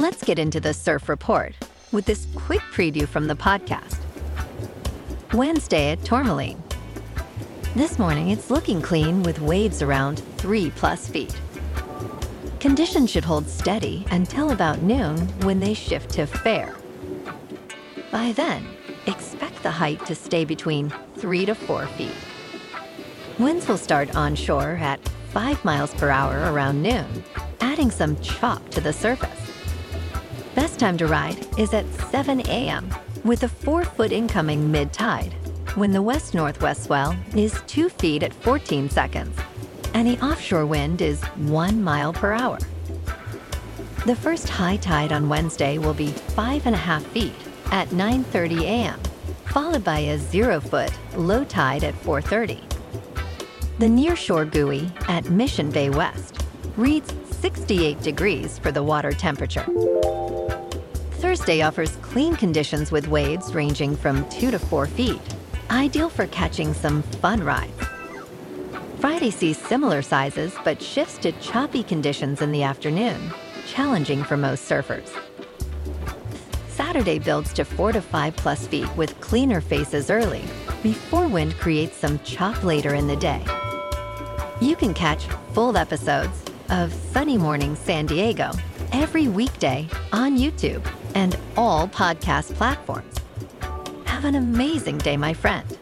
Let's get into the surf report with this quick preview from the podcast. Wednesday at Tourmaline. This morning, it's looking clean with waves around 3+ feet. Conditions should hold steady until about noon when they shift to fair. By then, expect the height to stay between 3 to 4 feet. Winds will start onshore at 5 miles per hour around noon, adding some chop to the surface. Best time to ride is at 7 a.m. with a 4-foot incoming mid-tide, when the west-northwest swell is 2 feet at 14 seconds, and the offshore wind is 1 mile per hour. The first high tide on Wednesday will be 5.5 feet at 9:30 a.m., followed by a 0-foot low tide at 4:30. The nearshore buoy at Mission Bay West reads 68 degrees for the water temperature. Thursday offers clean conditions with waves ranging from 2 to 4 feet, ideal for catching some fun rides. Friday sees similar sizes but shifts to choppy conditions in the afternoon, challenging for most surfers. Saturday builds to 4 to 5+ feet with cleaner faces early, before wind creates some chop later in the day. You can catch full episodes of Sunny Morning San Diego every weekday on YouTube and all podcast platforms. Have an amazing day, my friend.